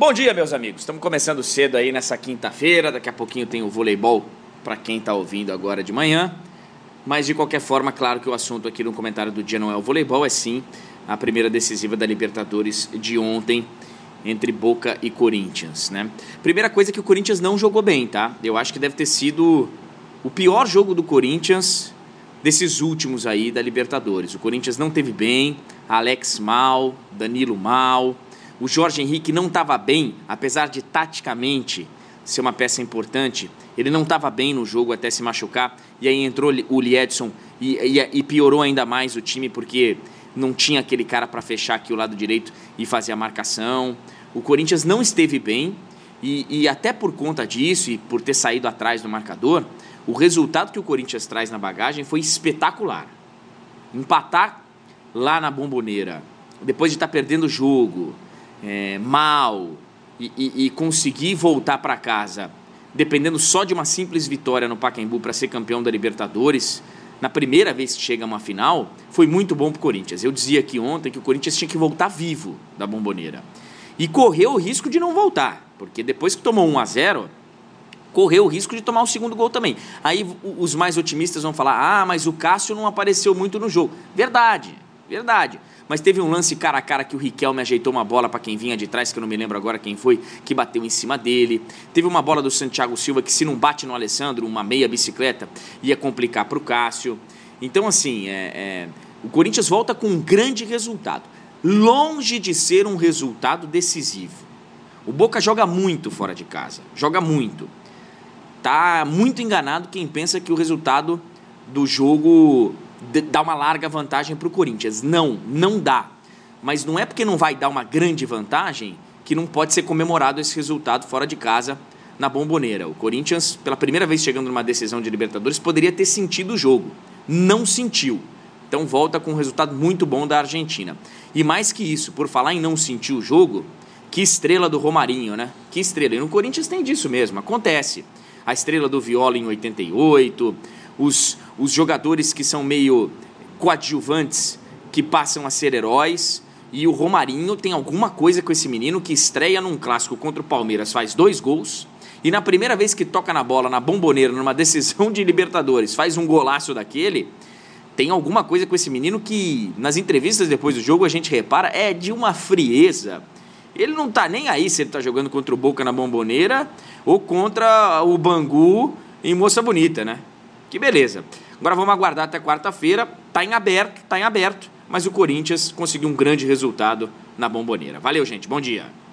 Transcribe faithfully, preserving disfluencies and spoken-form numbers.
Bom dia, meus amigos. Estamos começando cedo aí nessa quinta-feira. Daqui a pouquinho tem o voleibol para quem está ouvindo agora de manhã. Mas, de qualquer forma, claro que o assunto aqui no comentário do dia não é o voleibol, é sim a primeira decisiva da Libertadores de ontem entre Boca e Corinthians, né? Primeira coisa é que o Corinthians não jogou bem, tá? Eu acho que deve ter sido o pior jogo do Corinthians desses últimos aí da Libertadores. O Corinthians não teve bem, Alex mal, Danilo mal, o Jorge Henrique não estava bem, apesar de taticamente ser uma peça importante, ele não estava bem no jogo até se machucar, e aí entrou o Liedson e, e, e piorou ainda mais o time, porque não tinha aquele cara para fechar aqui o lado direito e fazer a marcação. O Corinthians não esteve bem, e, e até por conta disso, e por ter saído atrás do marcador, o resultado que o Corinthians traz na bagagem foi espetacular. Empatar lá na Bombonera, depois de estar perdendo o jogo, é, mal, e, e, e conseguir voltar para casa, dependendo só de uma simples vitória no Pacaembu para ser campeão da Libertadores, na primeira vez que chega a uma final, foi muito bom para o Corinthians. Eu dizia aqui ontem que o Corinthians tinha que voltar vivo da Bombonera. E correu o risco de não voltar, porque depois que tomou um a zero, correu o risco de tomar o segundo gol também. Aí os mais otimistas vão falar, ah, mas o Cássio não apareceu muito no jogo. Verdade, verdade. Mas teve um lance cara a cara que o Riquelme ajeitou uma bola para quem vinha de trás, que eu não me lembro agora quem foi, que bateu em cima dele. Teve uma bola do Santiago Silva que, se não bate no Alessandro, uma meia bicicleta, ia complicar para o Cássio. Então, assim, é, é, o Corinthians volta com um grande resultado, longe de ser um resultado decisivo. O Boca joga muito fora de casa, joga muito. Tá muito enganado quem pensa que o resultado do jogo dá uma larga vantagem para o Corinthians. Não, não dá. Mas não é porque não vai dar uma grande vantagem que não pode ser comemorado esse resultado fora de casa na Bombonera. O Corinthians, pela primeira vez chegando numa decisão de Libertadores, poderia ter sentido o jogo. Não sentiu. Então volta com um resultado muito bom da Argentina. E mais que isso, por falar em não sentir o jogo, que estrela do Romarinho, né? Que estrela. E no Corinthians tem disso mesmo, acontece. A estrela do Viola em oitenta e oito, os, os jogadores que são meio coadjuvantes, que passam a ser heróis, e o Romarinho tem alguma coisa com esse menino que estreia num clássico contra o Palmeiras, faz dois gols, e na primeira vez que toca na bola, na Bombonera, numa decisão de Libertadores, faz um golaço daquele. Tem alguma coisa com esse menino que, nas entrevistas depois do jogo, a gente repara, é de uma frieza. Ele não tá nem aí se ele tá jogando contra o Boca na Bombonera ou contra o Bangu em Moça Bonita, né? Que beleza. Agora vamos aguardar até quarta-feira. Tá em aberto, tá em aberto. Mas o Corinthians conseguiu um grande resultado na Bombonera. Valeu, gente. Bom dia.